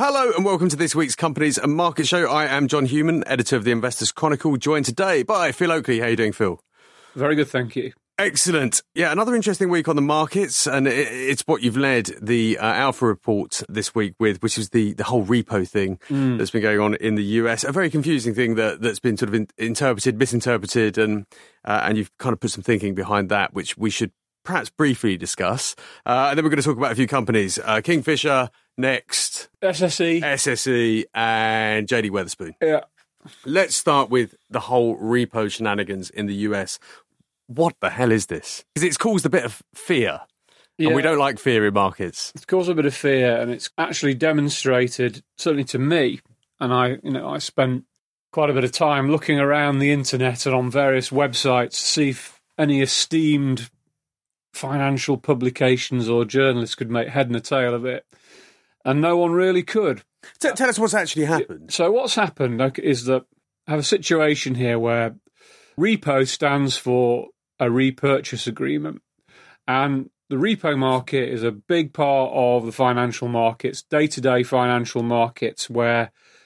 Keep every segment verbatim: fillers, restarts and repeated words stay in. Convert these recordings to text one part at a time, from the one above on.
Hello and welcome to this week's Companies and Market Show. I am John Human, editor of the Investors Chronicle, joined today by Phil Oakley. How are you doing, Phil? Very good, thank you. Excellent. Yeah, another interesting week on the markets, and it's what you've led the uh, Alpha report this week with, which is the, the whole repo thing mm. that's been going on in the U S. A very confusing thing that, that's been sort of in, interpreted, misinterpreted, and uh, and you've kind of put some thinking behind that, which we should perhaps briefly discuss. Uh, and then we're going to talk about a few companies. Uh, Kingfisher, Next, S S E, S S E, and J D Wetherspoon. Yeah. Let's start with the whole repo shenanigans in the U S. What the hell is this? Because it's caused a bit of fear, yeah. and we don't like fear in markets. It's caused a bit of fear, and it's actually demonstrated, certainly to me, and I, you know, I spent quite a bit of time looking around the internet and on various websites to see if any esteemed financial publications or journalists could make head and tail of it. And no one really could. T- tell us what's actually happened. So what's happened is that I have a situation here where repo stands for a repurchase agreement. And the repo market is a big part of the financial markets, day-to-day financial markets, where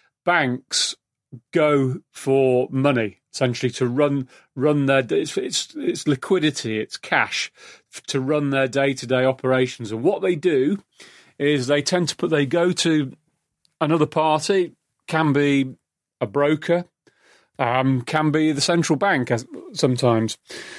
banks go for money, essentially to run run their it's, it's it's liquidity, it's cash to run their day-to-day operations. And what they do is they tend to put they go to another party, can be a broker, um, can be the central bank sometimes,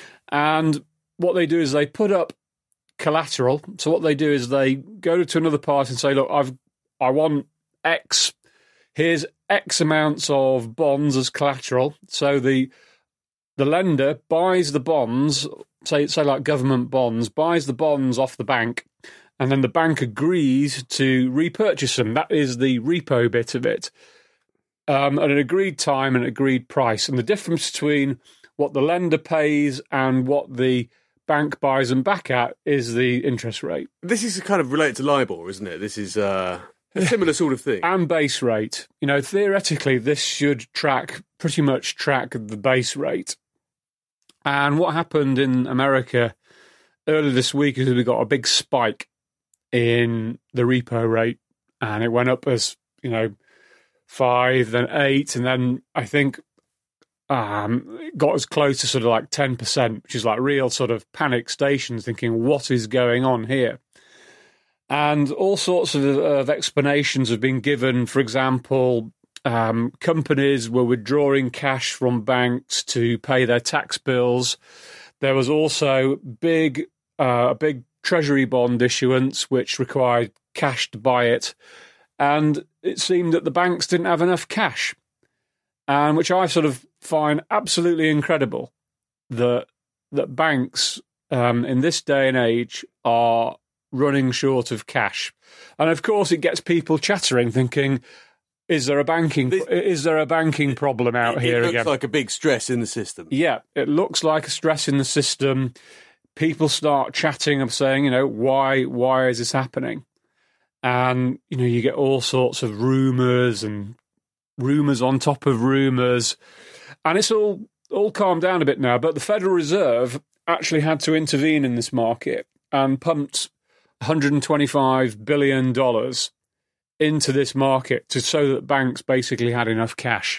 and what they do is they put up collateral. So what they do is they go to another party and say, "Look, I've I want X. Here's X amounts of bonds as collateral." So the the lender buys the bonds, say say like government bonds, buys the bonds off the bank, and then the bank agrees to repurchase them. That is the repo bit of it, um, at an agreed time and an agreed price. And the difference between what the lender pays and what the bank buys them back at is the interest rate. This is kind of related to LIBOR, isn't it? This is uh, a similar sort of thing. And base rate. You know, theoretically, this should track, pretty much track the base rate. And what happened in America earlier this week is we got a big spike in the repo rate, and it went up as, you know, five, then eight, and then I think um, it got as close to sort of like ten percent, which is like real sort of panic stations thinking, what is going on here? And all sorts of, of explanations have been given. For example, um, companies were withdrawing cash from banks to pay their tax bills. There was also big, uh, a big treasury bond issuance, which required cash to buy it. And it seemed that the banks didn't have enough cash, and which I sort of find absolutely incredible that that banks um, in this day and age are running short of cash. And of course, it gets people chattering, thinking, "Is there a banking? This, is there a banking problem out it, here it looks again?" Like a big stress in the system. Yeah, it looks like a stress in the system. People start chatting of saying, you know, why why is this happening? And, you know, you get all sorts of rumours and rumours on top of rumours. And it's all, all calmed down a bit now. But the Federal Reserve actually had to intervene in this market and pumped one hundred twenty-five billion dollars into this market to so that banks basically had enough cash.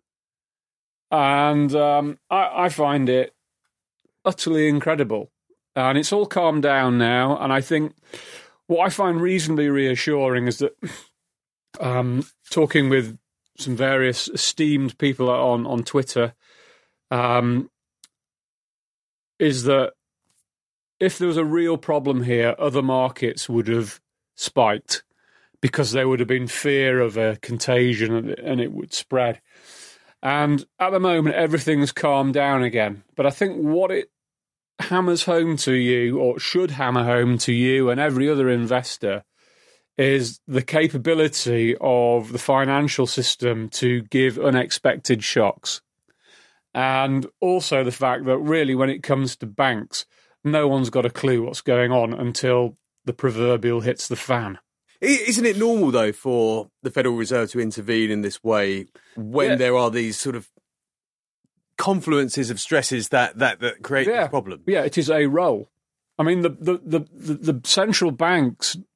And um, I, I find it utterly incredible. And it's all calmed down now. And I think what I find reasonably reassuring is that um, talking with some various esteemed people on, on Twitter um, is that if there was a real problem here, other markets would have spiked because there would have been fear of a contagion and it would spread. And at the moment, everything's calmed down again. But I think what it hammers home to you, or should hammer home to you and every other investor, is the capability of the financial system to give unexpected shocks. And also the fact that really when it comes to banks, no one's got a clue what's going on until the proverbial hits the fan. Isn't it normal, though, for the Federal Reserve to intervene in this way when yeah. there are these sort of confluences of stresses that, that, that create yeah. this problem? Yeah, it is a role. I mean, the, the, the, the, the central banks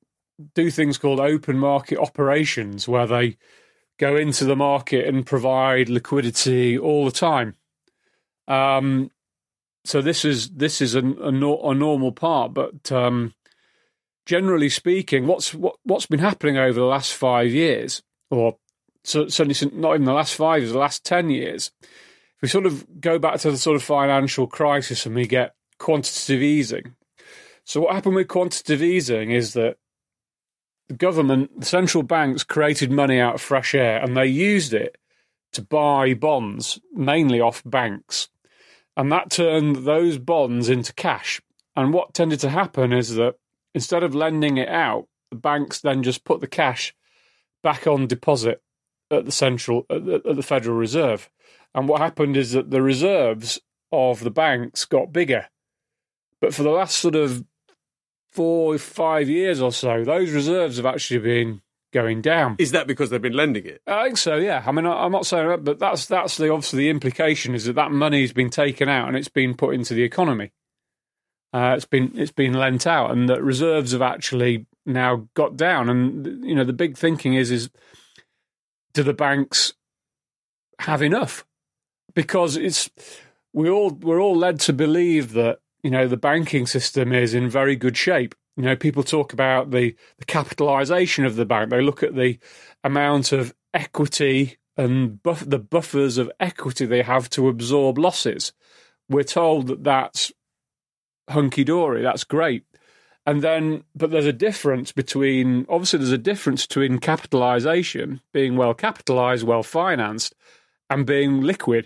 do things called open market operations, where they go into the market and provide liquidity all the time. Um, so this is this is a, a, a normal part, but um, generally speaking, what's what, what's been happening over the last five years, or so, certainly not even the last five years, the last ten years, if we sort of go back to the sort of financial crisis and we get quantitative easing. So what happened with quantitative easing is that the government, the central banks, created money out of fresh air, and they used it to buy bonds, mainly off banks. And that turned those bonds into cash. And what tended to happen is that instead of lending it out, the banks then just put the cash back on deposit at the central, at the, at the Federal Reserve. And what happened is that the reserves of the banks got bigger. But for the last sort of four, five years or so, those reserves have actually been going down. Is that because they've been lending it? I think so, yeah. I mean, I'm not saying that, but that's that's the obviously the implication is that that money's been taken out and it's been put into the economy. Uh, it's been it's been lent out, and that reserves have actually now got down. And you know, the big thinking is is do the banks have enough? Because it's we all we're all led to believe that you know the banking system is in very good shape. You know, people talk about the, the capitalisation of the bank. They look at the amount of equity and buff- the buffers of equity they have to absorb losses. We're told that that's hunky-dory, that's great. And then, but there's a difference between, obviously there's a difference between capitalisation, being well capitalised, well financed, and being liquid.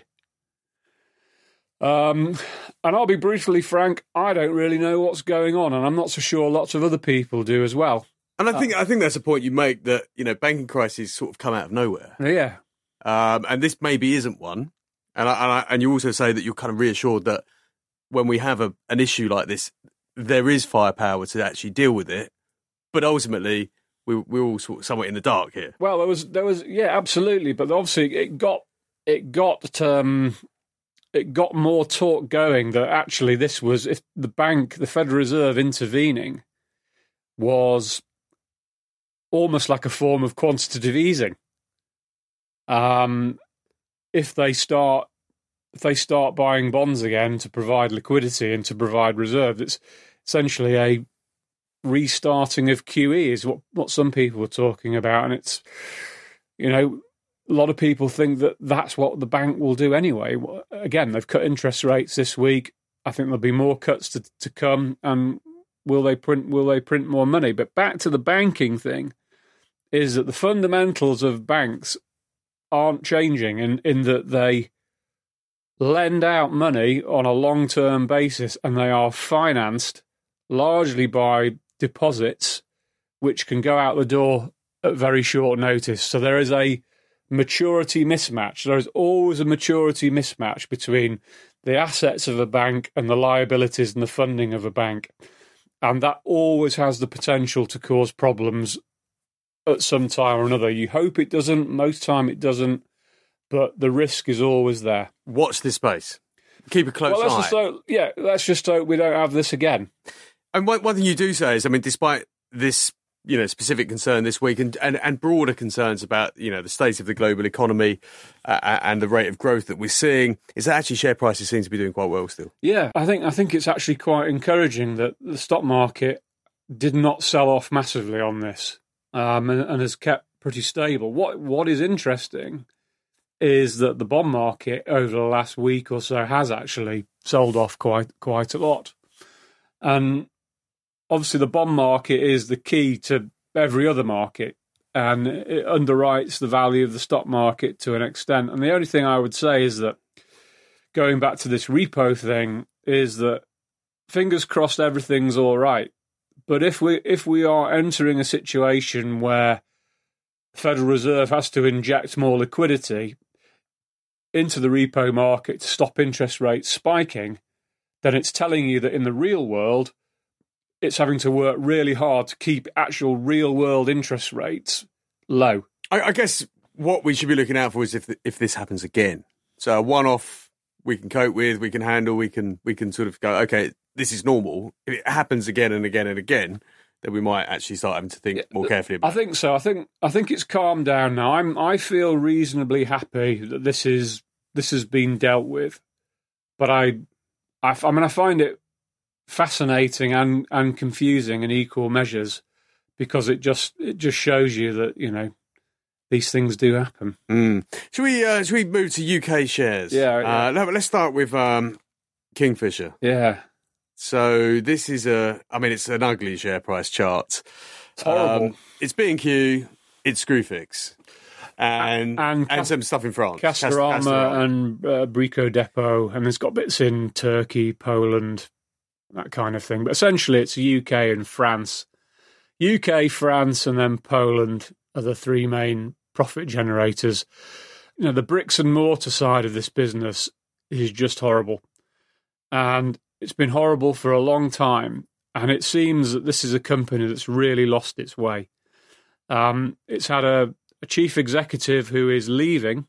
Um, and I'll be brutally frank, I don't really know what's going on, and I'm not so sure lots of other people do as well. And I think uh, I think that's a point you make, that you know banking crises sort of come out of nowhere. Yeah, um, and this maybe isn't one. And I, and, I, and you also say that you're kind of reassured that when we have a, an issue like this, there is firepower to actually deal with it. But ultimately, we, we're all sort of somewhat in the dark here. Well, there was there was yeah, absolutely, but obviously it got it got. Um, It got more talk going that actually this was, if the bank, the Federal Reserve intervening, was almost like a form of quantitative easing. Um, if they start, if they start buying bonds again to provide liquidity and to provide reserves, it's essentially a restarting of Q E, is what what some people were talking about, and it's, you know. A lot of people think that that's what the bank will do anyway. Again, they've cut interest rates this week. I think there'll be more cuts to, to come. And will they print? Will they print more money? But back to the banking thing, is that the fundamentals of banks aren't changing in, in that they lend out money on a long-term basis, and they are financed largely by deposits, which can go out the door at very short notice. So there is a maturity mismatch. There is always a maturity mismatch between the assets of a bank and the liabilities and the funding of a bank. And that always has the potential to cause problems at some time or another. You hope it doesn't, most time it doesn't, but the risk is always there. Watch this space. Keep a close well, let's eye. Just hope, yeah, let's just hope we don't have this again. And one, one thing you do say is, I mean, despite this you know, specific concern this week and, and, and broader concerns about, you know, the state of the global economy uh, and the rate of growth that we're seeing, is that actually share prices seem to be doing quite well still. Yeah, I think I think it's actually quite encouraging that the stock market did not sell off massively on this um, and, and has kept pretty stable. What What is interesting is that the bond market over the last week or so has actually sold off quite quite a lot. And obviously, the bond market is the key to every other market, and it underwrites the value of the stock market to an extent. And the only thing I would say is that, going back to this repo thing, is that fingers crossed everything's all right. But if we if we are entering a situation where the Federal Reserve has to inject more liquidity into the repo market to stop interest rates spiking, then it's telling you that in the real world, it's having to work really hard to keep actual real-world interest rates low. I, I guess what we should be looking out for is if the, if this happens again. So a one-off we can cope with, we can handle, we can we can sort of go, okay, this is normal. If it happens again and again and again, then we might actually start having to think more carefully about I think so. I think I think it's calmed down now. I'm I feel reasonably happy that this is this has been dealt with. But I I, I mean I find it fascinating and, and confusing in equal measures, because it just it just shows you that, you know, these things do happen. Mm. Should we uh, should we move to U K shares? Yeah. yeah. Uh, no, let's start with um, Kingfisher. Yeah. So this is a, I mean, it's an ugly share price chart. It's horrible. Um, it's B and Q, it's Screwfix, and and, and, and some stuff in France. Castorama, Castorama. and uh, Brico Dépôt, and there's got bits in Turkey, Poland, that kind of thing. But essentially it's U K and France. U K, France, and then Poland are the three main profit generators. You know, the bricks and mortar side of this business is just horrible. And it's been horrible for a long time, and it seems that this is a company that's really lost its way. Um, it's had a, a chief executive who is leaving,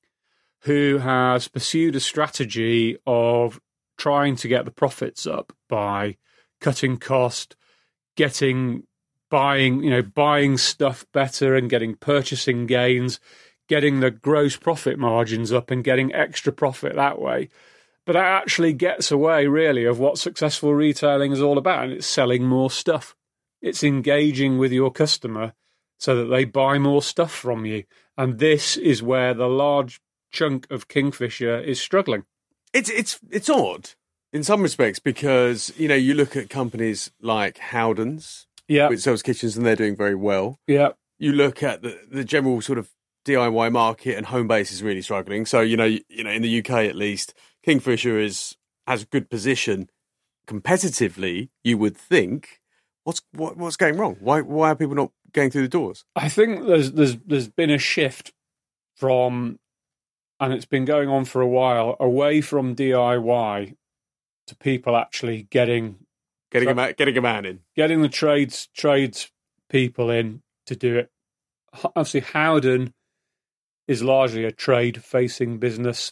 who has pursued a strategy of trying to get the profits up by cutting cost, getting buying, you know, buying stuff better and getting purchasing gains, getting the gross profit margins up and getting extra profit that way. But that actually gets away, really, of what successful retailing is all about, and it's selling more stuff. It's engaging with your customer so that they buy more stuff from you. And this is where the large chunk of Kingfisher is struggling. It's it's it's odd in some respects, because, you know, you look at companies like Howdens, yeah, which sells kitchens, and they're doing very well. Yeah. You look at the, the general sort of D I Y market, and Homebase is really struggling. So, you know, you, you know, in the U K at least, Kingfisher is has a good position competitively. You would think, what's what, what's going wrong? Why why are people not going through the doors? I think there's there's there's been a shift from, and it's been going on for a while, away from D I Y to people actually getting getting tra- a getting a man in, getting the trades trades people in to do it. Obviously, Howden is largely a trade facing business,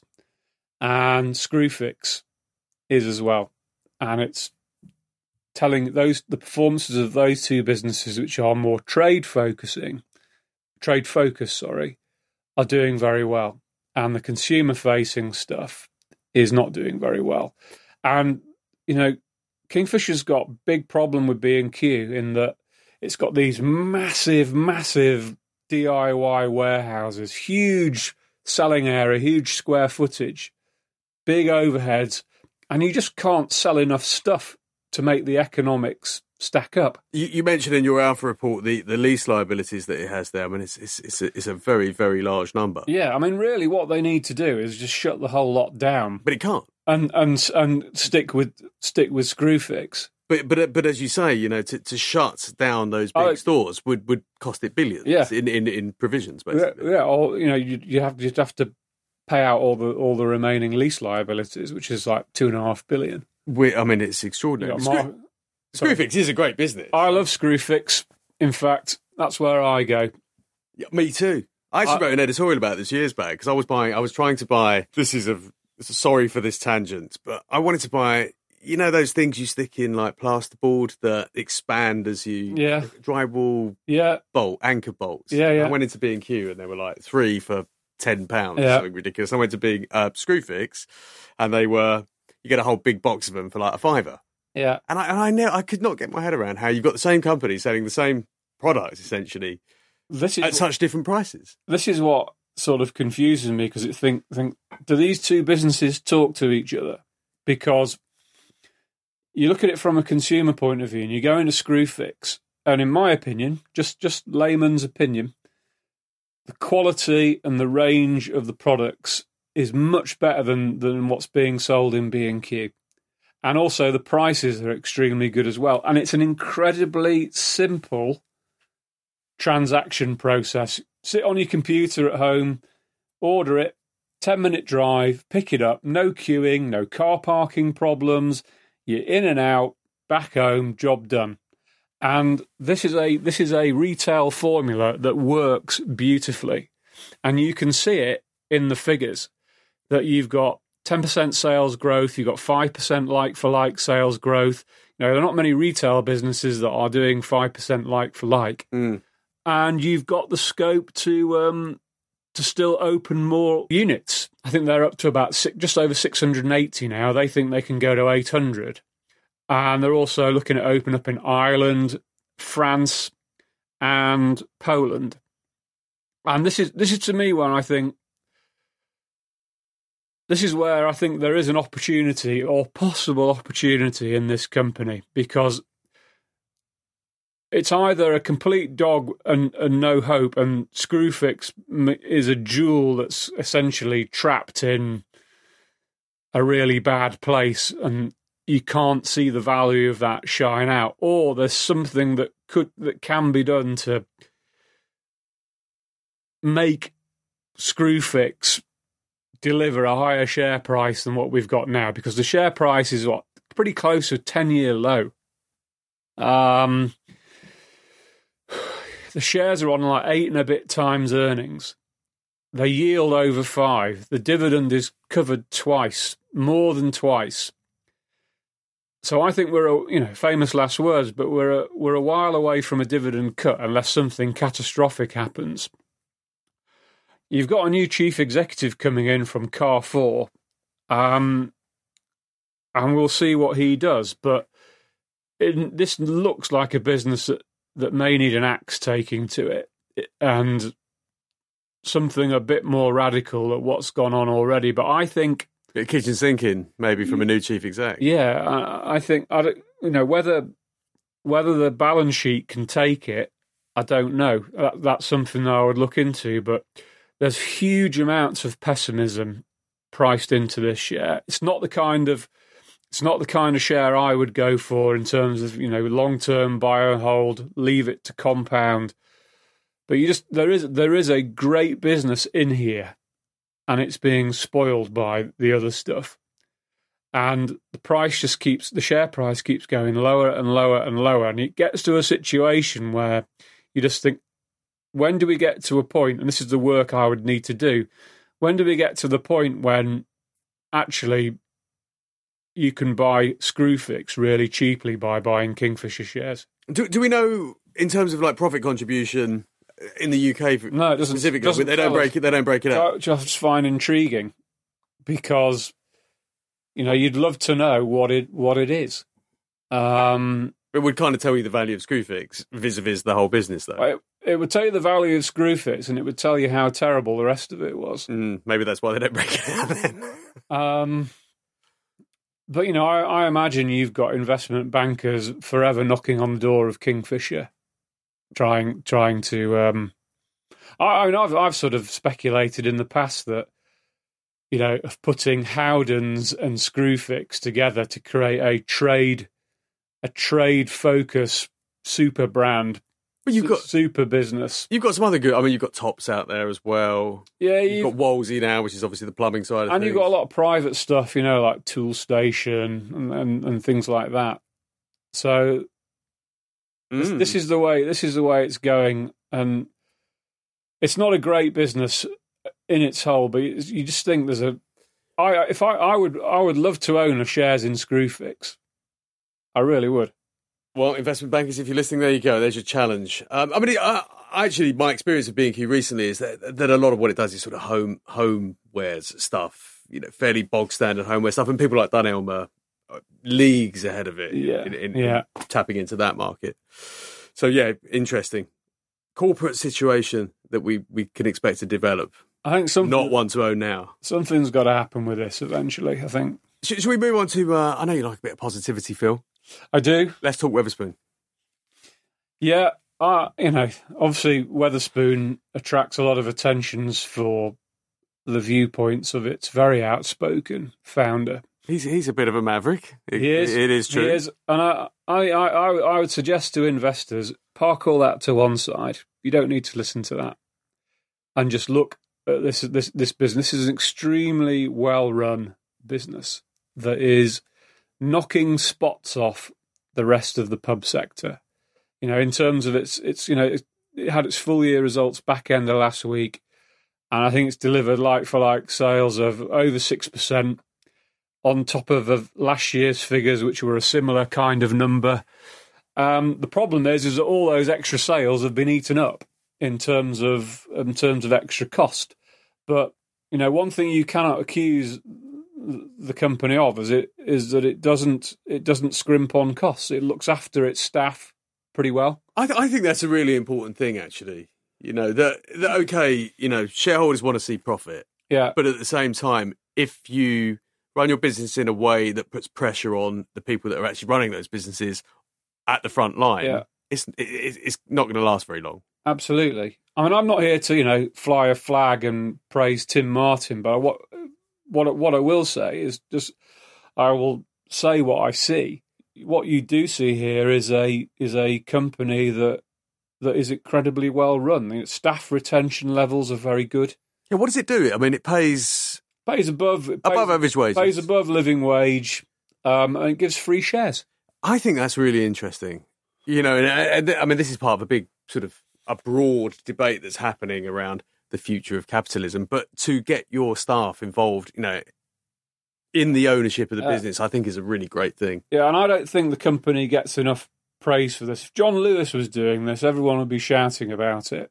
and Screwfix is as well. And it's telling those the performances of those two businesses, which are more trade focusing, trade focused, sorry, are doing very well. And the consumer facing stuff is not doing very well. And, you know, Kingfisher's got a big problem with B and Q in that it's got these massive, massive D I Y warehouses, huge selling area, huge square footage, big overheads, and you just can't sell enough stuff to make the economics stack up. You, you mentioned in your Alpha report the, the lease liabilities that it has there. I mean, it's it's it's a, it's a very, very large number. Yeah, I mean, really what they need to do is just shut the whole lot down. But it can't. And and and stick with stick with Screwfix. But but but as you say, you know, to, to shut down those big oh, stores would, would cost it billions. Yeah. in, in in provisions, basically. Yeah, yeah, or you know, you you have you'd have to pay out all the all the remaining lease liabilities, which is like two and a half billion. We, I mean, it's extraordinary. Mar- Screw, Screwfix is a great business. I love Screwfix. In fact, that's where I go. Yeah, me too. I actually I, wrote an editorial about this years back because I was buying. I was trying to buy. This is a sorry for this tangent, but I wanted to buy. You know those things you stick in like plasterboard that expand as you yeah drywall yeah bolt anchor bolts. Yeah, yeah. I went into B and Q and they were like three for ten pounds. Yeah. Something ridiculous. I went to Big uh, Screwfix and they were. You get a whole big box of them for like a fiver. Yeah, and I and I know I could not get my head around how you've got the same company selling the same products essentially this is at such different prices. This is what sort of confuses me because it think think do these two businesses talk to each other? Because you look at it from a consumer point of view, and you go into Screwfix, and in my opinion, just just layman's opinion, the quality and the range of the products is much better than, than what's being sold in B and Q. And also the prices are extremely good as well. And it's an incredibly simple transaction process. Sit on your computer at home, order it, ten-minute drive, pick it up, no queuing, no car parking problems. You're in and out, back home, job done. And this is a this is a retail formula that works beautifully. And you can see it in the figures. That you've got ten percent sales growth, you've got five percent like-for-like sales growth. You know, there are not many retail businesses that are doing five percent like-for-like. Mm. And you've got the scope to um, to still open more units. I think they're up to about six, just over six hundred eighty now. They think they can go to eight hundred. And they're also looking at opening up in Ireland, France, and Poland. And this is this is to me where I think this is where I think there is an opportunity or possible opportunity in this company, because it's either a complete dog and, and no hope, and Screwfix is a jewel that's essentially trapped in a really bad place, and you can't see the value of that shine out, or there's something that could that can be done to make Screwfix deliver a higher share price than what we've got now, because the share price is what pretty close to a ten-year low. Um, the shares are on like eight and a bit times earnings. They yield over five. The dividend is covered twice, more than twice. So I think we're, a, you know, famous last words, but we're a, we're a while away from a dividend cut unless something catastrophic happens. You've got a new chief executive coming in from Carrefour, um, and we'll see what he does. But it, this looks like a business that, that may need an axe taking to it, and something a bit more radical at what's gone on already. But I think kitchen sinking, maybe from a new chief exec. Yeah, I, I think I don't, you know whether whether the balance sheet can take it. I don't know. That, that's something that I would look into. But there's huge amounts of pessimism priced into this share. It's not the kind of it's not the kind of share I would go for in terms of, you know, long term buy and hold, leave it to compound. But you just there is there is a great business in here, and it's being spoiled by the other stuff. And the price just keeps, the share price keeps going lower and lower and lower. And it gets to a situation where you just think, when do we get to a point, and this is the work I would need to do, when do we get to the point when actually you can buy Screwfix really cheaply by buying Kingfisher shares? Do, do we know, in terms of like profit contribution in the U K, for, no, it doesn't, specifically, doesn't they don't break it. They don't break it up. Which I just find intriguing, because you know you'd love to know what it what it is. Um, it would kind of tell you the value of Screwfix vis-a-vis the whole business, though. It, it would tell you the value of Screwfix, and it would tell you how terrible the rest of it was. Mm, maybe that's why they don't break it up then. um, but you know, I, I imagine you've got investment bankers forever knocking on the door of Kingfisher, trying trying to. Um, I, I mean, I've I've sort of speculated in the past that, you know, of putting Howdens and Screwfix together to create a trade, a trade focus super brand. But you've got super business. You've got some other good. I mean, you've got Tops out there as well. Yeah, you've, you've got Wolsey now, which is obviously the plumbing side of and things. And you've got a lot of private stuff, you know, like Toolstation and, and, and things like that. So mm. this, this is the way. This is the way it's going, and it's not a great business in its whole. But you just think there's a. I if I I would I would love to own a shares in Screwfix. I really would. Well, investment bankers, if you're listening, there you go. There's your challenge. Um, I mean, I, actually, my experience of B and Q recently is that, that a lot of what it does is sort of home homewares stuff, you know, fairly bog standard homeware stuff, and people like Dunelm are leagues ahead of it yeah. in, in, yeah. in tapping into that market. So, yeah, interesting. Corporate situation that we, we can expect to develop. I think something, not one to own now. Something's got to happen with this eventually, I think. Should, should we move on to, uh, I know you like a bit of positivity, Phil. I do. Let's talk Wetherspoon. Yeah, uh, you know, obviously Wetherspoon attracts a lot of attentions for the viewpoints of its very outspoken founder. He's he's a bit of a maverick. It, he is. It is true. He is, and I, I, I, I would suggest to investors, park all that to one side. You don't need to listen to that, and just look at this this this business. This is an extremely well run business that is knocking spots off the rest of the pub sector. You know, in terms of its, its you know, it, it had its full year results back end of last week, and I think it's delivered like for like sales of over six percent. on top of, of last year's figures, which were a similar kind of number. Um, the problem is, is that all those extra sales have been eaten up in terms of in terms of extra cost. But you know, one thing you cannot accuse the company of is it is that it doesn't it doesn't scrimp on costs. It looks after its staff pretty well. I, th- I think that's a really important thing, actually. You know that, that okay, you know, shareholders want to see profit, yeah, but at the same time, if you run your business in a way that puts pressure on the people that are actually running those businesses at the front line, yeah. it's it, it's not going to last very long. Absolutely. I mean, I'm not here to, you know, fly a flag and praise Tim Martin, but what what what I will say is just I will say what I see. What you do see here is a is a company that that is incredibly well run. The staff retention levels are very good. Yeah, what does it do? I mean, it pays pays above it pays, above average wages, pays above living wage, um, and it gives free shares. I think that's really interesting. You know, and, and I mean, this is part of a big sort of a broad debate that's happening around the future of capitalism. But to get your staff involved, you know, in the ownership of the uh, business, I think is a really great thing. Yeah, and I don't think the company gets enough praise for this. If John Lewis was doing this, everyone would be shouting about it.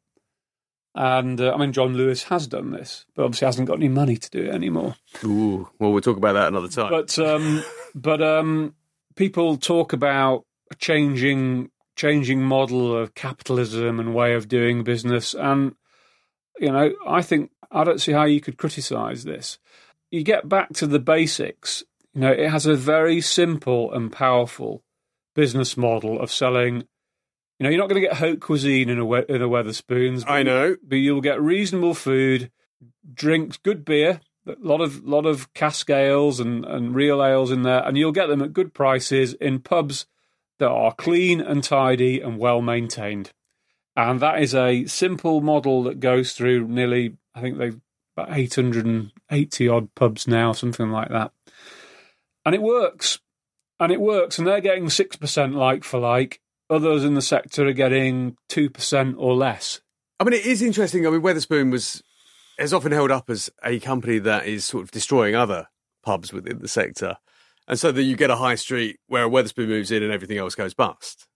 And, uh, I mean, John Lewis has done this, but obviously hasn't got any money to do it anymore. Ooh, well, we'll talk about that another time. But, um, but um, people talk about a changing, changing model of capitalism and way of doing business. And, you know, I think, I don't see how you could criticise this. You get back to the basics. You know, it has a very simple and powerful business model of selling. You know, you're not going to get haute cuisine in a in a Wetherspoons. I know, but you'll get reasonable food, drinks, good beer, a lot of lot of cask ales and, and real ales in there, and you'll get them at good prices in pubs that are clean and tidy and well maintained. And that is a simple model that goes through nearly, I think they've about eight hundred eighty odd pubs now, something like that, and it works. And it works, and they're getting six percent like for like. Others in the sector are getting two percent or less. I mean, it is interesting. I mean, Wetherspoon was is often held up as a company that is sort of destroying other pubs within the sector. And so that you get a high street where a Wetherspoon moves in and everything else goes bust,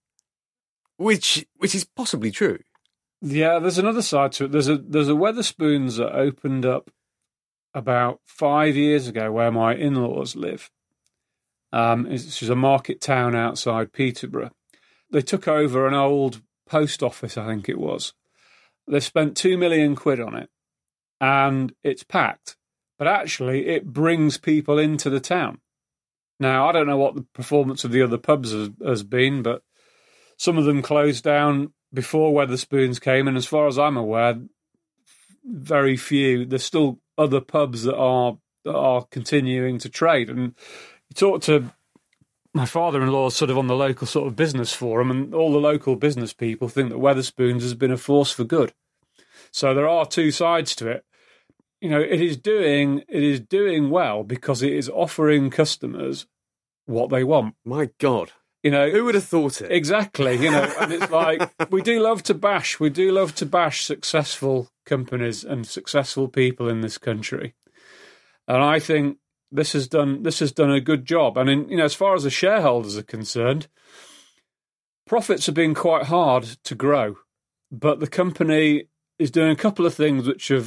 which which is possibly true. Yeah, there's another side to it. There's a there's a Wetherspoons that opened up about five years ago where my in-laws live. Um, it's a market town outside Peterborough. They took over an old post office, I think it was. They spent two million quid on it, and it's packed. But actually, it brings people into the town. Now, I don't know what the performance of the other pubs has, has been, but some of them closed down before Wetherspoons came, and as far as I'm aware, very few. There's still other pubs that are that are continuing to trade, and you talk to my father-in-law sort of on the local sort of business forum, and all the local business people think that Wetherspoons has been a force for good. So there are two sides to it. You know, it is doing it is doing well because it is offering customers what they want. My God. You know, who would have thought it? Exactly. You know, and it's like we do love to bash. We do love to bash successful companies and successful people in this country. And I think This has done this has done a good job, and in, you know, as far as the shareholders are concerned, profits have been quite hard to grow, but the company is doing a couple of things which are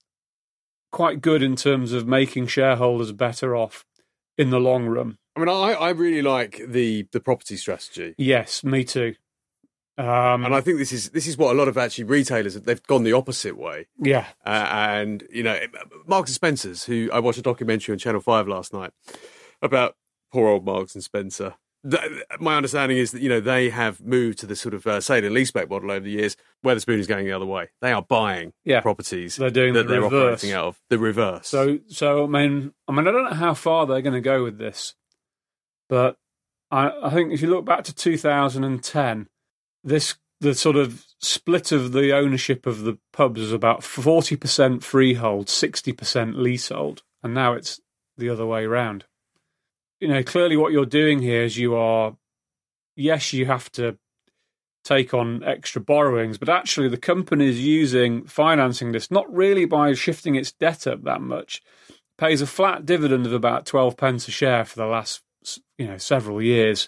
quite good in terms of making shareholders better off in the long run. I mean, I, I really like the the property strategy. Yes, me too. Um, and I think this is this is what a lot of actually retailers, they've gone the opposite way. Yeah. Uh, and, you know, Marks and Spencer's, who I watched a documentary on Channel five last night about poor old Marks and Spencer. The, my understanding is that, you know, they have moved to the sort of uh, sale and leaseback model over the years. Wetherspoon is going the other way. They are buying yeah. properties they're doing that the they're reverse. operating out of. The reverse. So, so I mean, I mean, I don't know how far they're going to go with this, but I, I think if you look back to two thousand ten, this the sort of split of the ownership of the pubs was about forty percent freehold, sixty percent leasehold, and now it's the other way around. You know, clearly what you're doing here is you are, yes, you have to take on extra borrowings, but actually the company is using, financing this, not really by shifting its debt up that much, pays a flat dividend of about twelve pence a share for the last, you know, several years.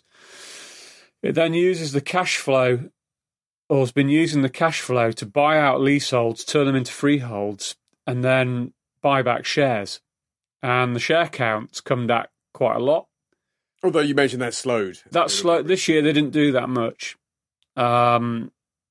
It then uses the cash flow, or has been using the cash flow to buy out leaseholds, turn them into freeholds, and then buy back shares. And the share count's come back quite a lot. Although you mentioned that slowed. That slowed. This year they didn't do that much. Um,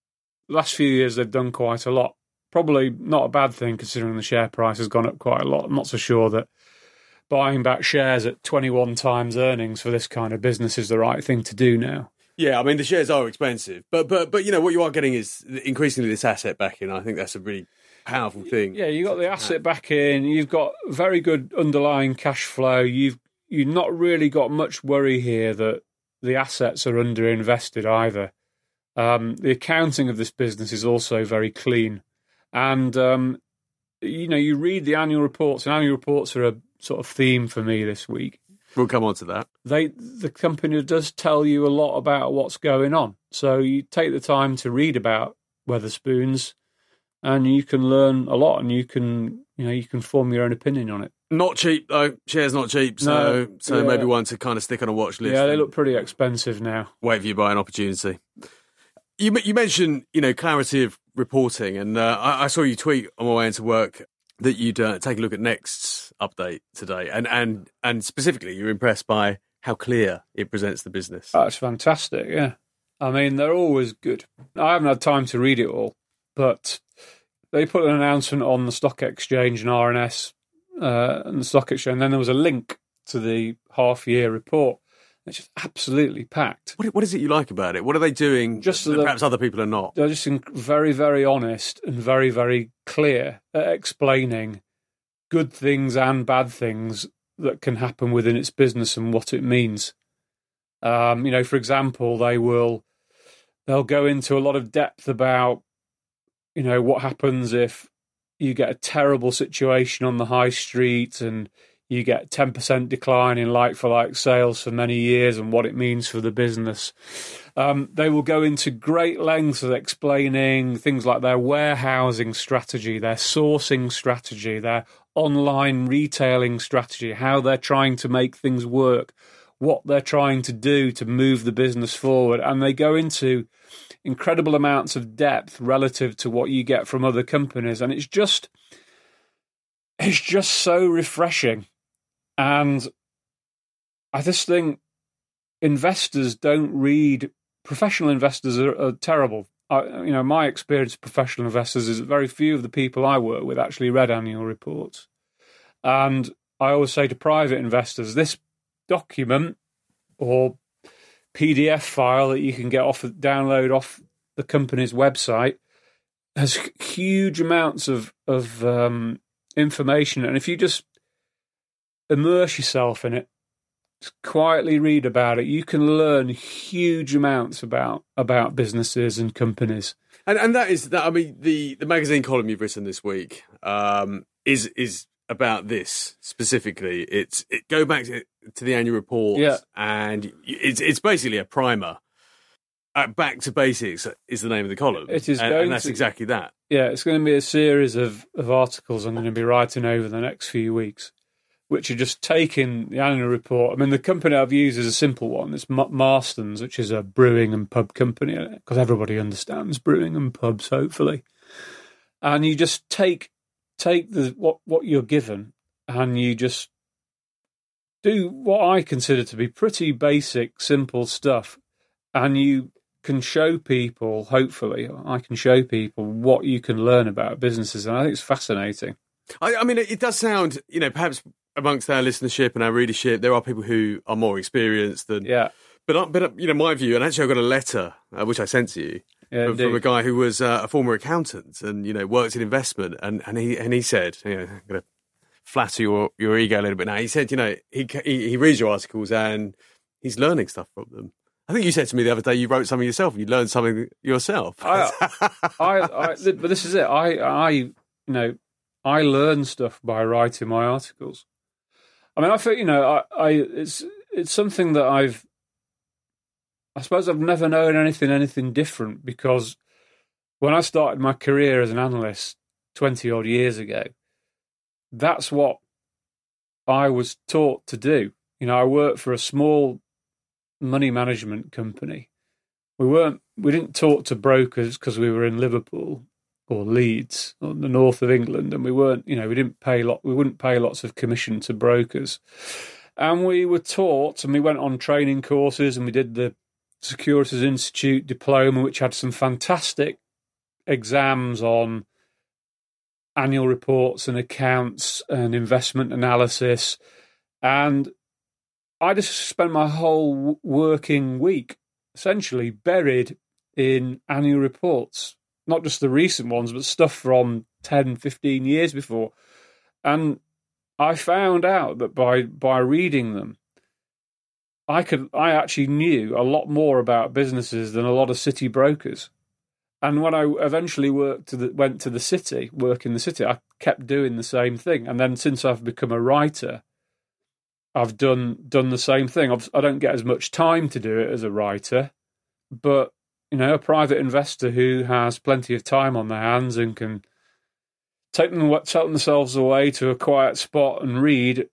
last few years they've done quite a lot. Probably not a bad thing considering the share price has gone up quite a lot. I'm not so sure that buying back shares at twenty-one times earnings for this kind of business is the right thing to do now. Yeah, I mean, the shares are expensive. But, but, but you know, what you are getting is increasingly this asset backing. I think that's a really powerful thing. Yeah, you've got the asset backing. You've got very good underlying cash flow. You've you've not really got much worry here that the assets are underinvested either. Um, the accounting of this business is also very clean. And, um, you know, you read the annual reports, and annual reports are a sort of theme for me this week. We'll come on to that. They, the company does tell you a lot about what's going on. So you take the time to read about Wetherspoons, and you can learn a lot, and you can, you know, you can form your own opinion on it. Not cheap though. Shares not cheap, so No, so yeah. maybe one to kind of stick on a watch list. Yeah, they and look pretty expensive now. wait for you buy an opportunity. You you mentioned, you know, clarity of reporting, and uh, I, I saw you tweet on my way into work that you'd uh, take a look at Next's update today, and and and specifically you're impressed by how clear it presents the business. That's fantastic. Yeah, I mean they're always good. I haven't had time to read it all, but they put an announcement on the stock exchange and R N S uh, and the stock exchange, and then there was a link to the half year report. It's just absolutely packed. What what is it you like about it? What are they doing Just that the- perhaps other people are not? They're just in- very, very honest and very, very clear at explaining good things and bad things that can happen within its business and what it means. Um, you know, for example, they will they'll go into a lot of depth about, you know, what happens if you get a terrible situation on the high street and you get ten percent decline in like-for-like sales for many years and what it means for the business. Um, they will go into great lengths of explaining things like their warehousing strategy, their sourcing strategy, their online retailing strategy, how they're trying to make things work, what they're trying to do to move the business forward. And they go into incredible amounts of depth relative to what you get from other companies. And it's just, it's just so refreshing. And I just think investors don't read, professional investors are, are terrible. I, you know, my experience of professional investors is that very few of the people I work with actually read annual reports. And I always say to private investors, this document or P D F file that you can get off, download off the company's website has huge amounts of, of um, information. And if you just immerse yourself in it, quietly read about it, you can learn huge amounts about about businesses and companies. And and that is that. I mean, the, the magazine column you've written this week um, is is about this specifically. It's it go back to, to the annual report, Yeah. and it's it's basically a primer. Uh, back to basics is the name of the column. It is and, going and that's to- exactly that. Yeah, it's going to be a series of, of articles I'm going to be writing over the next few weeks, which are just taking the annual report. I mean, the company I've used is a simple one. It's Ma- Marston's, which is a brewing and pub company, because everybody understands brewing and pubs, hopefully. And you just take take the what, what you're given, and you just do what I consider to be pretty basic, simple stuff, and you can show people, hopefully, I can show people what you can learn about businesses, and I think it's fascinating. I, I mean, it, it does sound, you know, perhaps amongst our listenership and our readership, there are people who are more experienced than. Yeah. But, uh, but uh, you know, my view, and actually I got a letter, uh, which I sent to you, Yeah, from, from indeed. a guy who was uh, a former accountant and, you know, worked in investment. And, and he and he said, you know, I'm going to flatter your, your ego a little bit now. He said, you know, he, he he reads your articles and he's learning stuff from them. I think you said to me the other day you wrote something yourself and you learned something yourself. I, I, I, but this is it. I, I, you know, I learn stuff by writing my articles. I mean, I feel, you know, I, I, it's, it's something that I've, I suppose I've never known anything, anything different, because when I started my career as an analyst twenty odd years ago, that's what I was taught to do. You know, I worked for a small money management company. We weren't, we didn't talk to brokers because we were in Liverpool or Leeds or the north of England, and we weren't, you know, we didn't pay lot, we wouldn't pay lots of commission to brokers. And we were taught, and we went on training courses, and we did the Securities Institute diploma, which had some fantastic exams on annual reports and accounts and investment analysis. And I just spent my whole working week essentially buried in annual reports, not just the recent ones, but stuff from ten, fifteen years before. And I found out that by, by reading them, I could, I actually knew a lot more about businesses than a lot of city brokers. And when I eventually worked to the, went to the city, work in the city, I kept doing the same thing. And then since I've become a writer, I've done done the same thing. I've, I don't get as much time to do it as a writer, but you know, a private investor who has plenty of time on their hands and can take them, take themselves away to a quiet spot and read.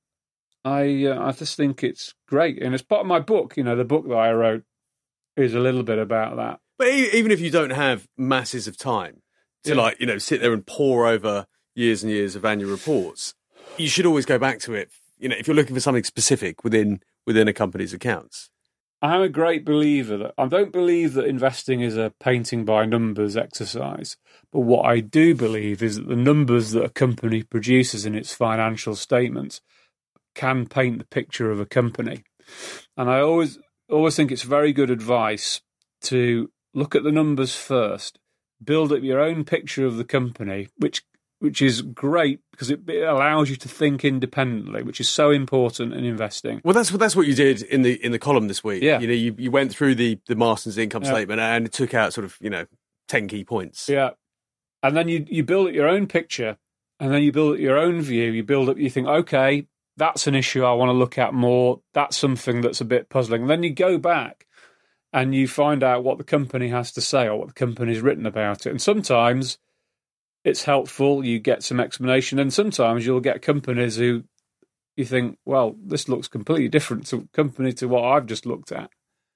I uh, I just think it's great, and it's part of my book. You know, the book that I wrote is a little bit about that. But even if you don't have masses of time to yeah. like, you know, sit there and pore over years and years of annual reports, you should always go back to it. You know, if you're looking for something specific within within a company's accounts. I'm a great believer that I don't believe that investing is a painting by numbers exercise. But what I do believe is that the numbers that a company produces in its financial statements can paint the picture of a company. And I always always think it's very good advice to look at the numbers first, build up your own picture of the company, which which is great because it, it allows you to think independently, which is so important in investing. Well, that's what that's what you did in the in the column this week. Yeah. You know, you, you went through the, the Marston's income yeah. statement and it took out sort of, you know, ten key points. Yeah. And then you, you build up your own picture, and then you build up your own view. You build up, you think, okay, that's an issue I want to look at more. That's something that's a bit puzzling. And then you go back and you find out what the company has to say or what the company's written about it. And sometimes it's helpful, you get some explanation, and sometimes you'll get companies who you think, well, this looks completely different to company to what I've just looked at.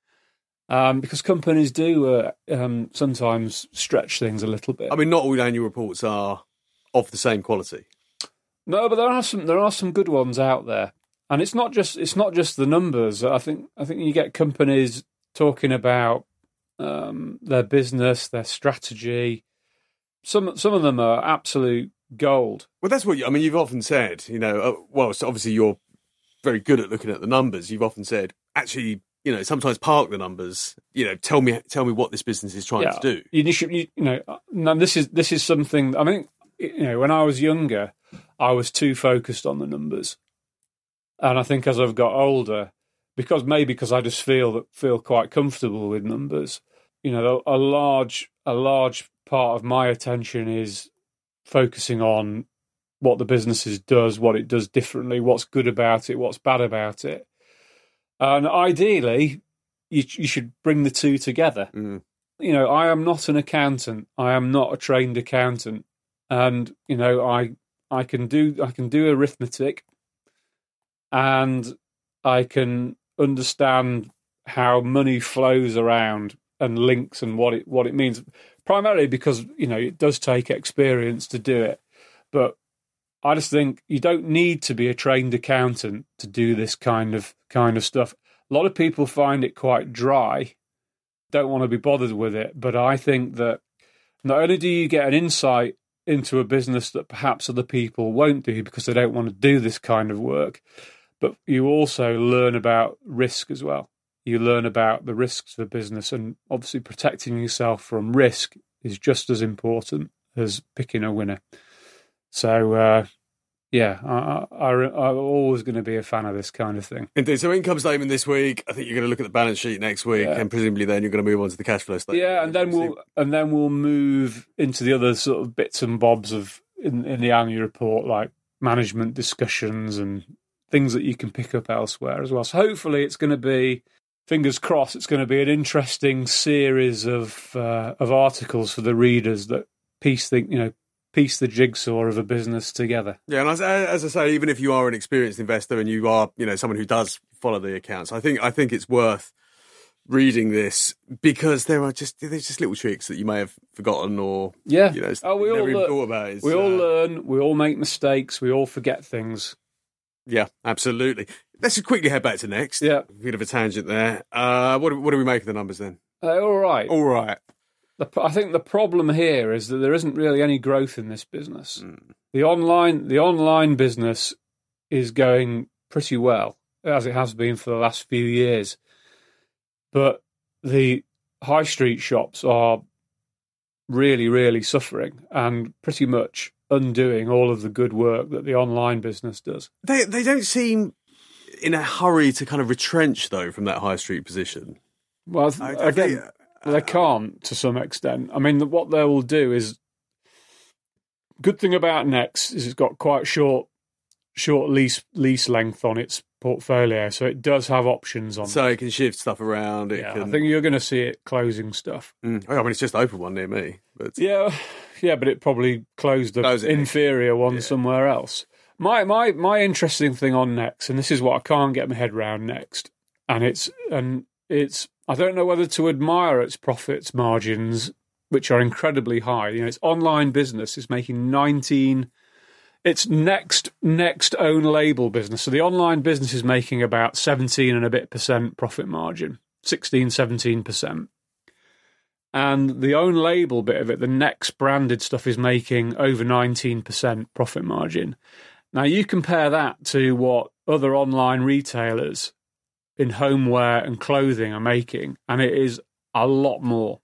Um, because companies do uh, um, sometimes stretch things a little bit. I mean, not all annual reports are of the same quality. No, but there are some there are some good ones out there. And it's not just it's not just the numbers. I think I think you get companies talking about um, their business, their strategy. Some some of them are absolute gold. Well, that's what you, I mean. You've often said, you know, uh, well, so obviously you're very good at looking at the numbers. You've often said, actually, you know, sometimes park the numbers. You know, tell me tell me what this business is trying yeah, to do. You, should, you, you know, no, this is this is something. I mean, you know, when I was younger, I was too focused on the numbers, and I think as I've got older, because maybe because I just feel that feel quite comfortable with numbers. You know, a large a large part of my attention is focusing on what the business does, what it does differently, what's good about it, what's bad about it, and ideally, you, you should bring the two together. Mm. You know, I am not an accountant. I am not a trained accountant, and you know, I I can do I can do arithmetic, and I can understand how money flows around and links and what it what it means. Primarily because, you know, it does take experience to do it. But I just think you don't need to be a trained accountant to do this kind of kind of stuff. A lot of people find it quite dry, don't want to be bothered with it. But I think that not only do you get an insight into a business that perhaps other people won't do because they don't want to do this kind of work, but you also learn about risk as well. You learn about the risks of a business, and obviously protecting yourself from risk is just as important as picking a winner. So, uh, yeah, I, I, I'm always going to be a fan of this kind of thing. Indeed. So income statement this week. I think you're going to look at the balance sheet next week, yeah. and presumably then you're going to move on to the cash flow statement. Yeah, and then we'll and then we'll move into the other sort of bits and bobs of in, in the annual report, like management discussions and things that you can pick up elsewhere as well. So hopefully it's going to be, fingers crossed, it's going to be an interesting series of uh, of articles for the readers that piece think, you know, piece the jigsaw of a business together. Yeah, and as, as I say, even if you are an experienced investor and you are, you know, someone who does follow the accounts, I think I think it's worth reading this because there are just there's just little tricks that you may have forgotten or yeah, you know, oh, we never all even learn, thought about. It's, we all uh, learn, we all make mistakes, we all forget things. Yeah, absolutely. Let's just quickly head back to Next. Yeah, a bit of a tangent there. Uh, what do, what do we make of the numbers then? Uh, all right, all right. The, I think the problem here is that there isn't really any growth in this business. Mm. The online, the online business is going pretty well, as it has been for the last few years. But the high street shops are really, really suffering and pretty much undoing all of the good work that the online business does. They they don't seem in a hurry to kind of retrench, though, from that high street position. Well, I, again, I think, uh, they can't to some extent. I mean, what they will do is... Good thing about Next is it's got quite short short lease lease length on its portfolio, so it does have options on. So it can shift stuff around. It yeah, can... I think you're going to see it closing stuff. Mm. Oh, I mean, it's just open one near me. But... Yeah, yeah, but it probably closed the Close inferior one yeah. somewhere else. My my my interesting thing on Next, and this is what I can't get my head around Next, and it's and it's I don't know whether to admire its profits margins, which are incredibly high. You know, its online business is making nineteen. It's next next own label business. So the online business is making about seventeen and a bit percent profit margin, sixteen, seventeen percent. And the own label bit of it, the Next branded stuff, is making over nineteen percent profit margin. Now you compare that to what other online retailers in homeware and clothing are making, and it is a lot more.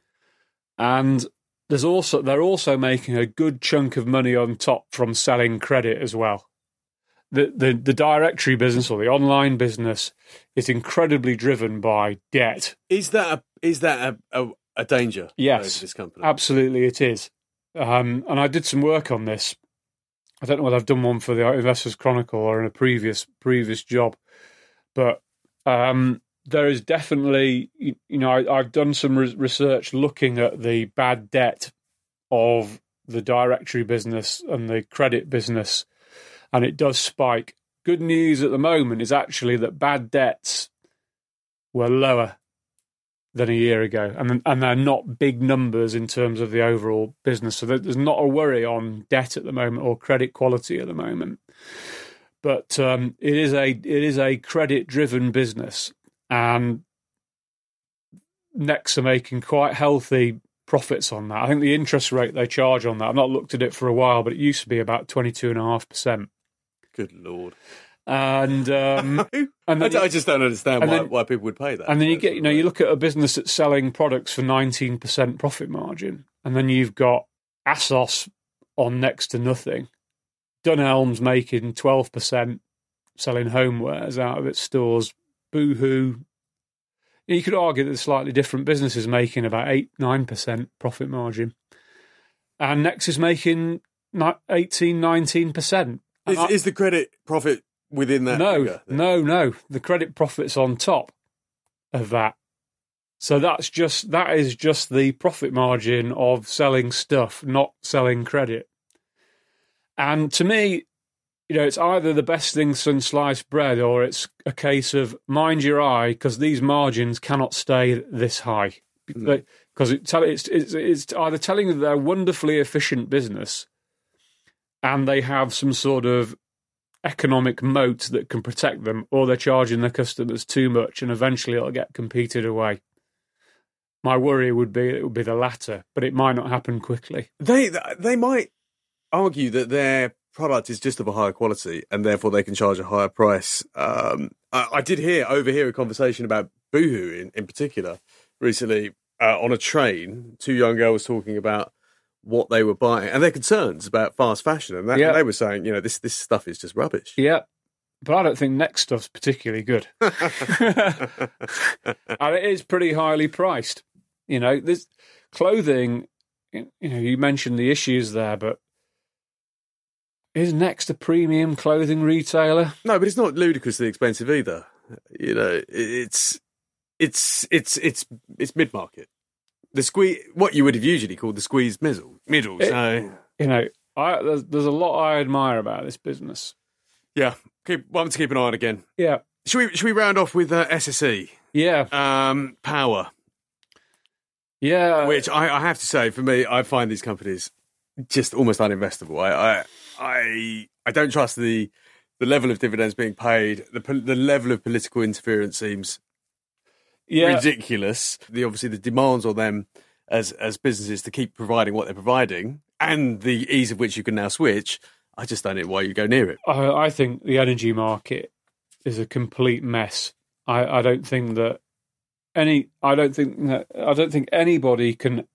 And there's also they're also making a good chunk of money on top from selling credit as well. The the the directory business or the online business is incredibly driven by debt. Is that a, is that a, a, a danger? Yes, to this company? Absolutely it is. Um, and I did some work on this. I don't know whether I've done one for the Investors Chronicle or in a previous previous job, but um, there is definitely, you, you know, I, I've done some re- research looking at the bad debt of the directory business and the credit business, and it does spike. Good news at the moment is actually that bad debts were lower than a year ago, and and they're not big numbers in terms of the overall business. So there's not a worry on debt at the moment or credit quality at the moment. But um, it is a it is a credit driven business, and Next are making quite healthy profits on that. I think the interest rate they charge on that, I've not looked at it for a while, but it used to be about twenty-two point five percent. Good Lord. And um, and I, you, I just don't understand why, then, why people would pay that. And then you get, you know, you look at a business that's selling products for nineteen percent profit margin, and then you've got ASOS on next to nothing. Dunelm's making twelve percent selling homewares out of its stores. Boohoo. You could argue that the slightly different businesses making about eight, nine percent profit margin. And Next is making eighteen, nineteen percent. Is, I, is the credit profit within that? No, figure, no, no. The credit profit's on top of that. So that's just that is just the profit margin of selling stuff, not selling credit. And to me, you know, it's either the best thing since sliced bread, or it's a case of mind your eye, because these margins cannot stay this high. No. Because it, it's, it's it's either telling you that they're a wonderfully efficient business, and they have some sort of economic moat that can protect them, or they're charging their customers too much, and eventually it'll get competed away. My worry would be it would be the latter, but it might not happen quickly. They they might argue that their product is just of a higher quality, and therefore they can charge a higher price. Um, I, I did hear overhear a conversation about Boohoo in, in particular recently uh, on a train. Two young girls talking about what they were buying and their concerns about fast fashion, and, that, yeah. and they were saying, you know, this this stuff is just rubbish. Yeah, but I don't think Next stuff's particularly good, and it is pretty highly priced. You know, this clothing. You know, you mentioned the issues there, but is Next a premium clothing retailer? No, but it's not ludicrously expensive either. You know, it's it's it's it's it's mid market. The squeeze, what you would have usually called the squeezed middle. Middle. It, so you know, I, there's, there's a lot I admire about this business. Yeah, keep one to keep an eye on again. Yeah. Should we should we round off with uh, S S E? Yeah. Um, Power. Yeah. Which I, I have to say, for me, I find these companies just almost uninvestable. I I I, I don't trust the the level of dividends being paid. The the level of political interference seems yeah. ridiculous. The obviously the demands on them as as businesses to keep providing what they're providing, and the ease of which you can now switch. I just don't know why you go near it. I, I think the energy market is a complete mess. I, I don't think that any. I don't think that. I don't think anybody can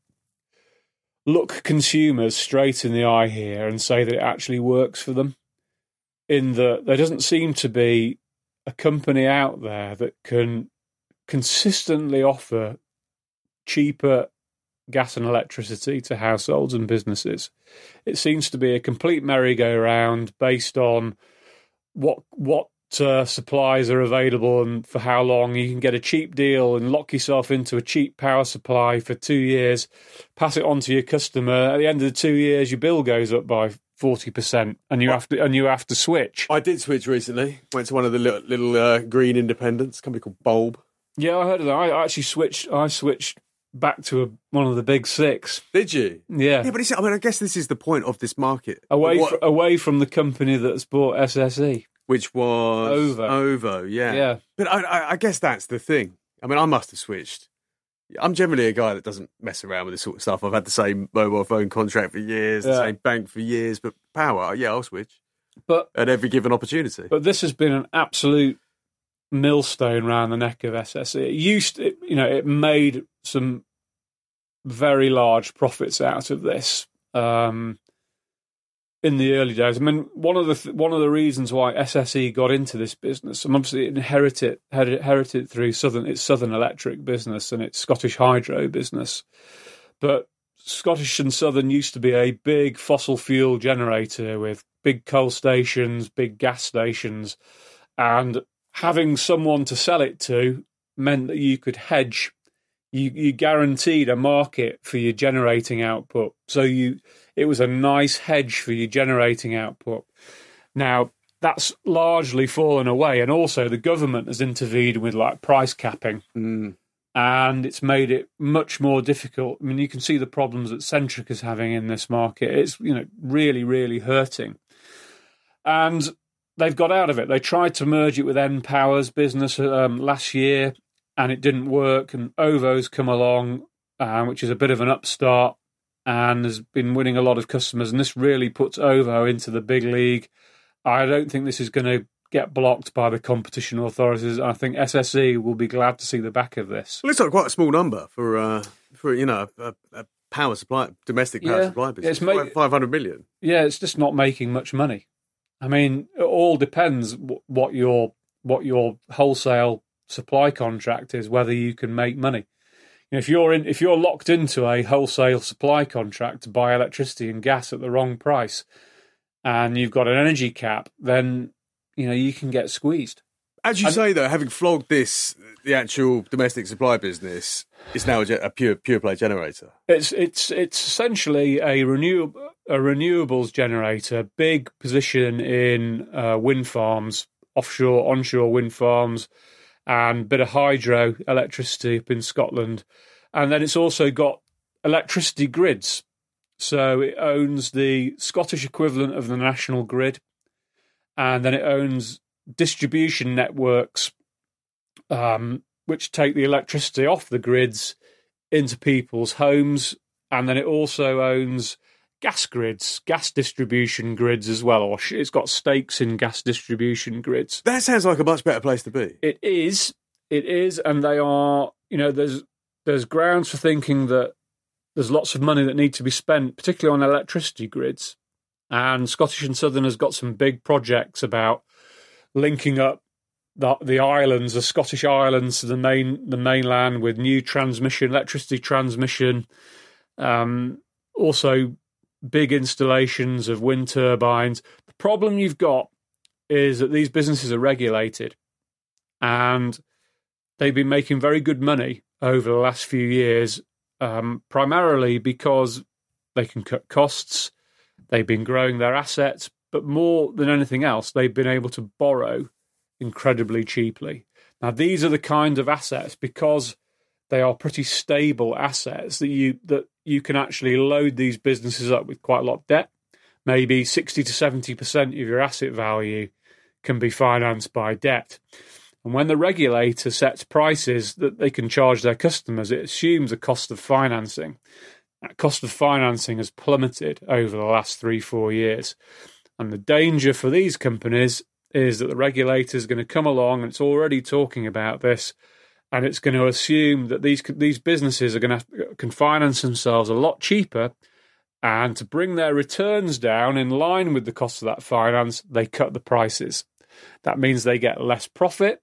look consumers straight in the eye here and say that it actually works for them. In that there doesn't seem to be a company out there that can consistently offer cheaper gas and electricity to households and businesses. It seems to be a complete merry-go-round based on what what uh, supplies are available and for how long. You can get a cheap deal and lock yourself into a cheap power supply for two years, pass it on to your customer. At the end of the two years, your bill goes up by forty percent, and you have to and you have to switch. I did switch recently. Went to one of the little, little uh, green independents, a company called Bulb. Yeah, I heard of that. I actually switched. I switched. back to a, one of the big six. Did you? Yeah. Yeah, but it's, I mean, I guess this is the point of this market. Away what, fr- away from the company that's bought S S E. Which was... Ovo. Ovo, yeah. Yeah. But I, I, I guess that's the thing. I mean, I must have switched. I'm generally a guy that doesn't mess around with this sort of stuff. I've had the same mobile phone contract for years, yeah. the same bank for years, but power, yeah, I'll switch. But at every given opportunity. But this has been an absolute millstone round the neck of S S E. It used to, you know, it made some very large profits out of this um, in the early days. I mean, one of the th- one of the reasons why S S E got into this business, and obviously it inherited inherited through Southern its Southern Electric business and its Scottish Hydro business, but Scottish and Southern used to be a big fossil fuel generator with big coal stations, big gas stations, and having someone to sell it to meant that you could hedge. You, you guaranteed a market for your generating output. So you, it was a nice hedge for your generating output. Now, that's largely fallen away. And also the government has intervened with like price capping. Mm. And it's made it much more difficult. I mean, you can see the problems that Centrica is having in this market. It's, you know, really, really hurting. And they've got out of it. They tried to merge it with nPower's business um, last year, and it didn't work, and Ovo's come along, uh, which is a bit of an upstart, and has been winning a lot of customers, and this really puts Ovo into the big league. I don't think this is going to get blocked by the competition authorities. I think S S E will be glad to see the back of this. Well, it's like quite a small number for, uh, for you know, a, a power supply, domestic power yeah, supply business. It's make, five hundred million. Yeah, it's just not making much money. I mean, it all depends what your what your wholesale supply contract is, whether you can make money. You know, if you're in, if you're locked into a wholesale supply contract to buy electricity and gas at the wrong price, and you've got an energy cap, then you know you can get squeezed. As you and, say, though, having flogged this, the actual domestic supply business is now a, a pure pure play generator. It's it's it's essentially a renewable a renewables generator, big position in uh, wind farms, offshore, onshore wind farms, and a bit of hydro electricity up in Scotland. And then it's also got electricity grids. So it owns the Scottish equivalent of the national grid, and then it owns distribution networks um, which take the electricity off the grids into people's homes, and then it also owns gas grids, gas distribution grids as well, or it's got stakes in gas distribution grids. That sounds like a much better place to be. It is, it is, and they are, you know, there's there's grounds for thinking that there's lots of money that need to be spent, particularly on electricity grids, and Scottish and Southern has got some big projects about linking up the, the islands, the Scottish islands, to the main the mainland with new transmission, electricity transmission, um, also big installations of wind turbines. The problem you've got is that these businesses are regulated, and they've been making very good money over the last few years, um, primarily because they can cut costs They've been growing their assets, but more than anything else, they've been able to borrow incredibly cheaply. Now, these are the kind of assets, because they are pretty stable assets, that you that you can actually load these businesses up with quite a lot of debt. Maybe sixty to seventy percent of your asset value can be financed by debt. And when the regulator sets prices that they can charge their customers, it assumes a cost of financing. That cost of financing has plummeted over the last three, four years. And the danger for these companies is that the regulator is going to come along, and it's already talking about this, and it's going to assume that these these businesses are going to have, can finance themselves a lot cheaper, and to bring their returns down in line with the cost of that finance, they cut the prices. That means they get less profit,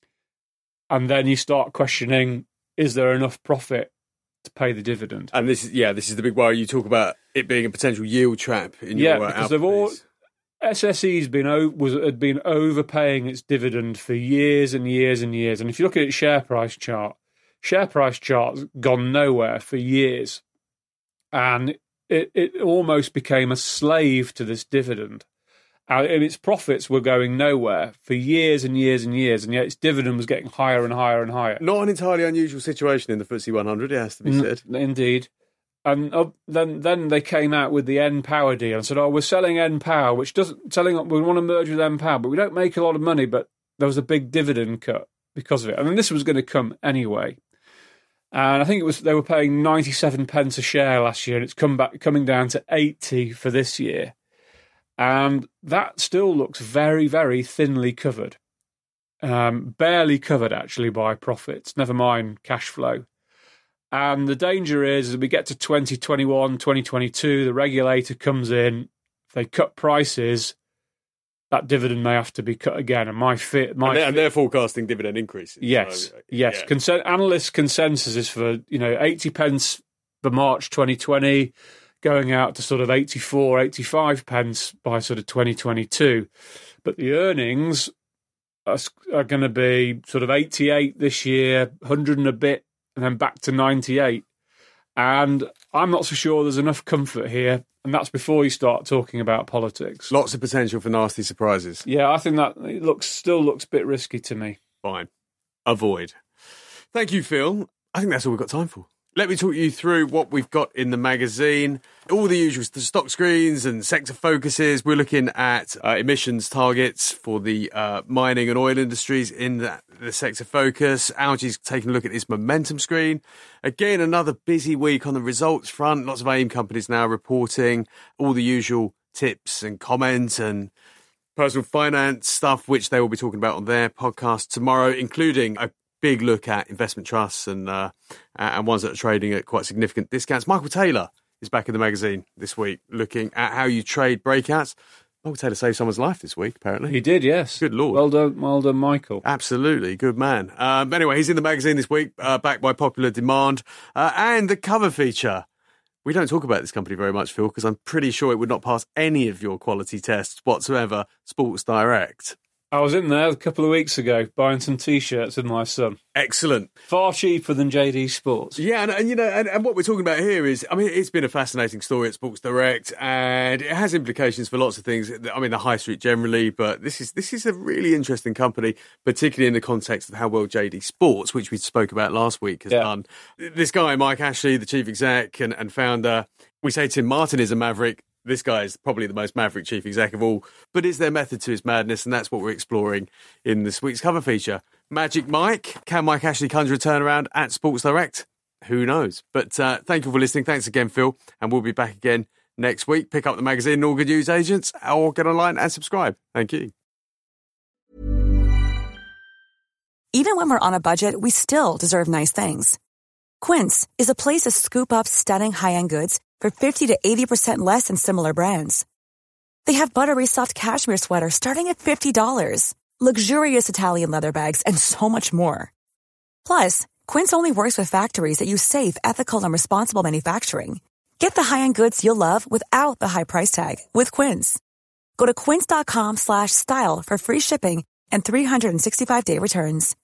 and then you start questioning, is there enough profit to pay the dividend? And this is, yeah, this is the big worry. You talk about it being a potential yield trap in yeah, your uh, because they've all... S S E's been was had been overpaying its dividend for years and years and years, and if you look at its share price chart, share price chart's gone nowhere for years, and it, it almost became a slave to this dividend, and its profits were going nowhere for years and years and years, and yet its dividend was getting higher and higher and higher. Not an entirely unusual situation in the F T S E one hundred, it has to be said. N- indeed. And uh, then, then they came out with the N Power deal and said, "Oh, we're selling N Power, which doesn't selling. We want to merge with N Power, but we don't make a lot of money. But there was a big dividend cut because of it. I mean, this was going to come anyway. And I think it was they were paying ninety-seven pence a share last year, and it's come back coming down to eighty for this year. And that still looks very, very thinly covered, um, barely covered actually by profits. Never mind cash flow." And the danger is, as we get to twenty twenty-one, twenty twenty-two, the regulator comes in, if they cut prices, that dividend may have to be cut again. And my fear... My and, they're, and they're forecasting dividend increases. Yes, so, yes. Yeah. Consen- analyst consensus is for, you know, eighty pence for March twenty twenty, going out to sort of eighty-four, eighty-five pence by sort of twenty twenty-two. But the earnings are, are going to be sort of eighty-eight this year, one hundred and a bit, and then back to ninety-eight. And I'm not so sure there's enough comfort here. And that's before you start talking about politics. Lots of potential for nasty surprises. Yeah, I think that it looks still looks a bit risky to me. Fine. Avoid. Thank you, Phil. I think that's all we've got time for. Let me talk you through what we've got in the magazine. All the usual the stock screens and sector focuses. We're looking at uh, emissions targets for the uh, mining and oil industries in the, the sector focus. Algy's taking a look at its momentum screen. Again, another busy week on the results front. Lots of AIM companies now reporting all the usual tips and comments and personal finance stuff, which they will be talking about on their podcast tomorrow, including a big look at investment trusts and uh, and ones that are trading at quite significant discounts. Michael Taylor is back in the magazine this week, looking at how you trade breakouts. Michael Taylor saved someone's life this week, apparently. He did, yes. Good Lord. Well done, well done, Michael. Absolutely, good man. Um, anyway, he's in the magazine this week, uh, backed by popular demand. Uh, and the cover feature. We don't talk about this company very much, Phil, because I'm pretty sure it would not pass any of your quality tests whatsoever. Sports Direct. I was in there a couple of weeks ago buying some T-shirts with my son. Excellent. Far cheaper than J D Sports. Yeah, and, and you know, and, and what we're talking about here is, I mean, it's been a fascinating story at Sports Direct, and it has implications for lots of things. I mean, the high street generally, but this is this is a really interesting company, particularly in the context of how well J D Sports, which we spoke about last week, has yeah. done. This guy, Mike Ashley, the chief exec and, and founder, we say Tim Martin is a maverick. This guy is probably the most maverick chief exec of all, but is there method to his madness? And that's what we're exploring in this week's cover feature. Magic Mike, can Mike Ashley conjure a turnaround at Sports Direct? Who knows? But uh, thank you for listening. Thanks again, Phil. And we'll be back again next week. Pick up the magazine in all good news agents or get online and subscribe. Thank you. Even when we're on a budget, we still deserve nice things. Quince is a place to scoop up stunning high-end goods for fifty to eighty percent less than similar brands. They have buttery soft cashmere sweaters starting at fifty dollars, luxurious Italian leather bags, and so much more. Plus, Quince only works with factories that use safe, ethical, and responsible manufacturing. Get the high-end goods you'll love without the high price tag with Quince. Go to quince.com slash style for free shipping and three sixty-five day returns.